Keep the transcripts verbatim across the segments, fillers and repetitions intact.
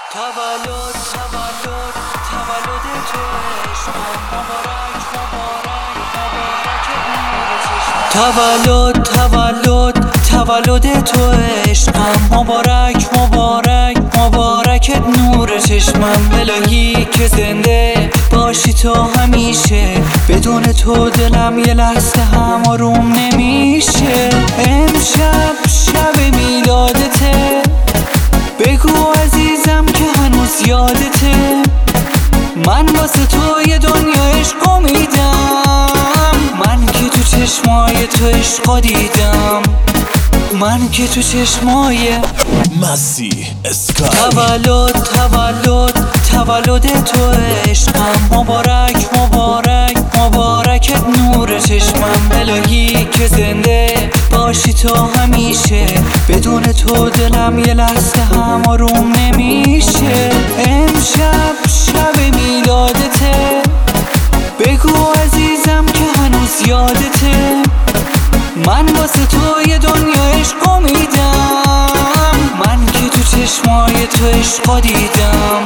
تولد تولد تولد تو عشقم، مبارک مبارک مبارک نور چشمم. تولد تولد تولد تو عشقم، مبارک مبارک مبارک نور چشمم. الهی که زنده باشی تو همیشه، بدون تو دلم یه لحظه هم آروم نمیشه. امشب شب میلادته، بگو عزیزم که هنوز یادته. من واسه تو یه دنیا عشق میدم، من که تو چشمای تو عشق دیدم، من که تو چشمای مسیح اسکای. تولد تولد تولد تو عشقم، مبارک مبارک مبارک نور چشمم. الهی که زنده باشی تو همیشه، بدون تو دلم یه لحظه هم آروم نمیشه. امشب شب میلادته، بگو عزیزم که هنوز یادته. من واسه تو یه دنیا عشق میدم، من که تو چشمای تو عشق دیدم.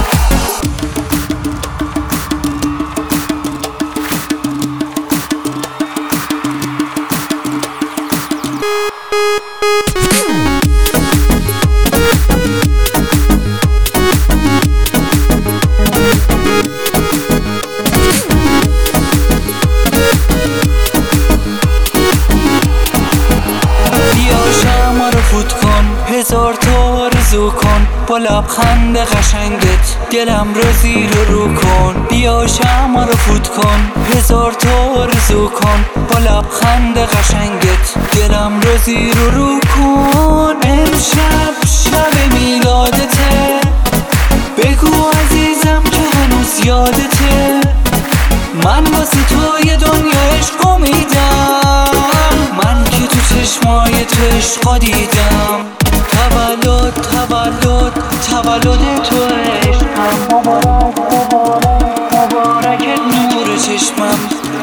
هزار تا آرزو کن با لبخند قشنگت، دلم رو زیر و رو کن. بیا شمع رو فوت کن، هزار تا آرزو کن با لبخند قشنگت، دلم رو زیر و رو کن. امشب شب میلادته، بگو عزیزم که هنوز یادته. من واسه تو یه دنیا عشق میدم، من که تو چشمای تو عشق دیدم. تولد تولد تولد تو عشقم، مبارک مبارک مبارک نور چشمم.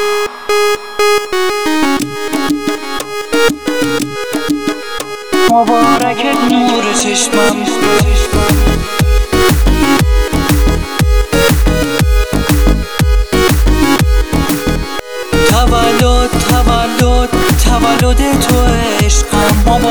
مبارک نور چشمم. تولد تولد تولد تو عشقم،